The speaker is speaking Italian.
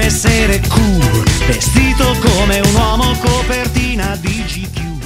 deve essere cool, vestito come un uomo, copertina di GQ.